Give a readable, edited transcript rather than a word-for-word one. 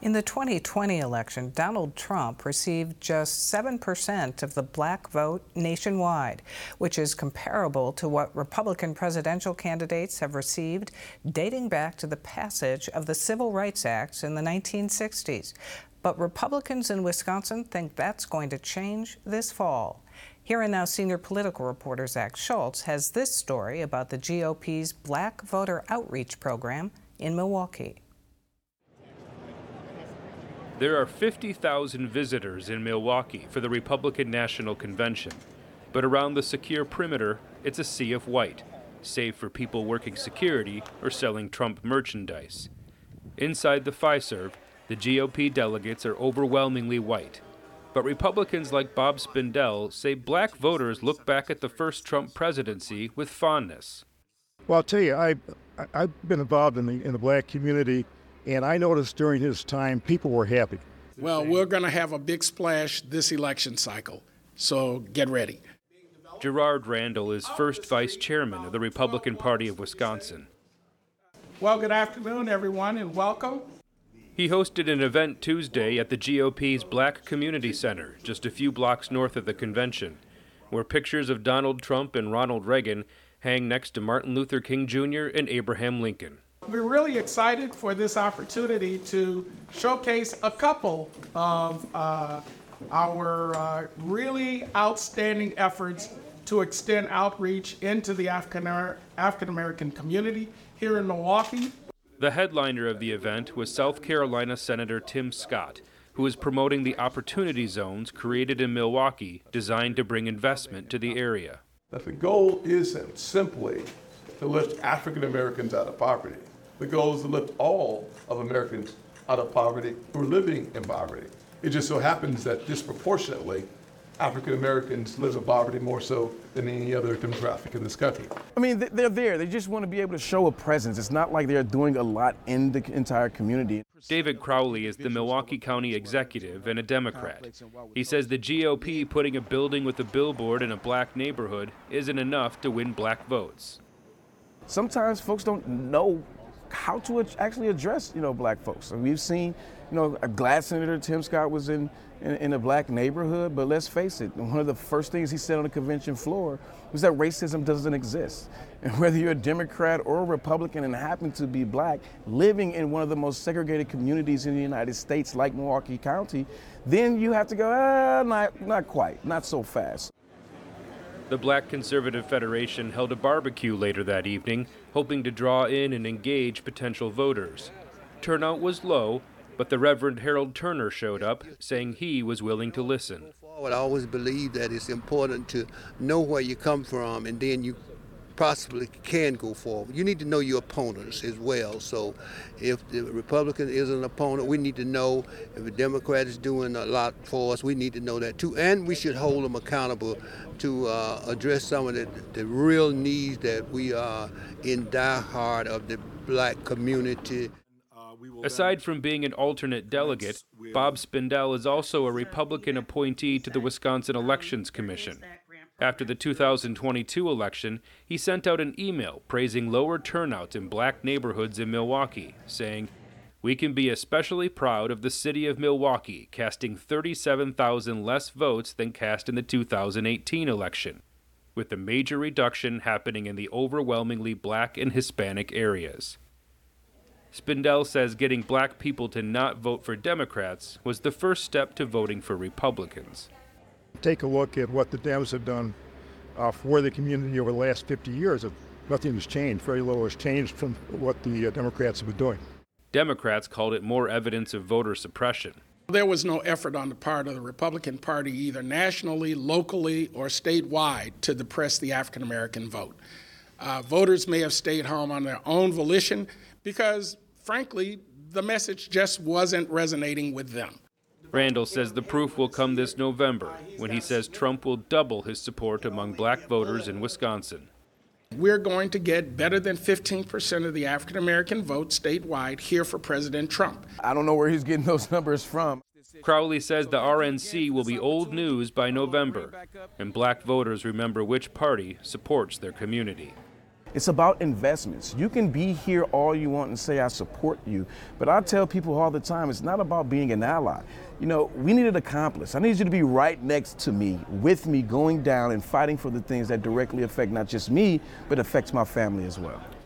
In the 2020 election, Donald Trump received just 7% of the black vote nationwide, which is comparable to what Republican presidential candidates have received dating back to the passage of the Civil Rights Act in the 1960s. But Republicans in Wisconsin think that's going to change this fall. Here and Now senior political reporter Zach Schultz has this story about the GOP's Black Voter Outreach Program in Milwaukee. There are 50,000 visitors in Milwaukee for the Republican National Convention. But around the secure perimeter, it's a sea of white, save for people working security or selling Trump merchandise. Inside the Fiserv, the GOP delegates are overwhelmingly white. But Republicans like Bob Spindell say black voters look back at the first Trump presidency with fondness. Well, I'll tell you, I've been involved in the black community, and I noticed during his time, people were happy. Well, we're going to have a big splash this election cycle, so get ready. Gerard Randall is first vice chairman of the Republican Party of Wisconsin. Well, good afternoon, everyone, and welcome. He hosted an event Tuesday at the GOP's Black Community Center, just a few blocks north of the convention, where pictures of Donald Trump and Ronald Reagan hang next to Martin Luther King Jr. and Abraham Lincoln. We're really excited for this opportunity to showcase a couple of our really outstanding efforts to extend outreach into the African American community here in Milwaukee. The headliner of the event was South Carolina Senator Tim Scott, who is promoting the Opportunity Zones created in Milwaukee designed to bring investment to the area. That the goal isn't simply to lift African Americans out of poverty. The goal is to lift all of Americans out of poverty who are living in poverty. It just so happens that disproportionately, African Americans live in poverty more so than any other demographic in this country. I mean, they're there. They just want to be able to show a presence. It's not like they're doing a lot in the entire community. David Crowley is the Milwaukee County executive and a Democrat. He says the GOP putting a building with a billboard in a black neighborhood isn't enough to win black votes. Sometimes folks don't know how to actually address, black folks. And we've seen, glad Senator Tim Scott was in a black neighborhood, but let's face it, one of the first things he said on the convention floor was that racism doesn't exist. And whether you're a Democrat or a Republican and happen to be black, living in one of the most segregated communities in the United States, like Milwaukee County, then you have to go, not quite, not so fast. The Black Conservative Federation held a barbecue later that evening, hoping to draw in and engage potential voters. Turnout was low, but the Reverend Harold Turner showed up, saying he was willing to listen. I always believe that it's important to know where you come from, and then you possibly can go forward. You need to know your opponents as well. So if the Republican is an opponent, we need to know. If the Democrat is doing a lot for us, we need to know that too. And we should hold them accountable to address some of the real needs that we are in die hard of the black community. Aside from being an alternate delegate, Bob Spindell is also a Republican appointee to the Wisconsin Elections Commission. After the 2022 election, he sent out an email praising lower turnout in black neighborhoods in Milwaukee, saying, "We can be especially proud of the city of Milwaukee casting 37,000 less votes than cast in the 2018 election, with the major reduction happening in the overwhelmingly black and Hispanic areas." Spindell says getting black people to not vote for Democrats was the first step to voting for Republicans. Take a look at what the Dems have done for the community over the last 50 years. Nothing has changed. Very little has changed from what the Democrats have been doing. Democrats called it more evidence of voter suppression. There was no effort on the part of the Republican Party, either nationally, locally, or statewide, to depress the African American vote. Voters may have stayed home on their own volition because, frankly, the message just wasn't resonating with them. Randall says the proof will come this November, when he says Trump will double his support among black voters in Wisconsin. We're going to get better than 15% of the African American vote statewide here for President Trump. I don't know where he's getting those numbers from. Crowley says the RNC will be old news by November, and black voters remember which party supports their community. It's about investments. You can be here all you want and say, I support you, but I tell people all the time, it's not about being an ally. You know, we need an accomplice. I need you to be right next to me, with me, going down and fighting for the things that directly affect not just me, but affects my family as well.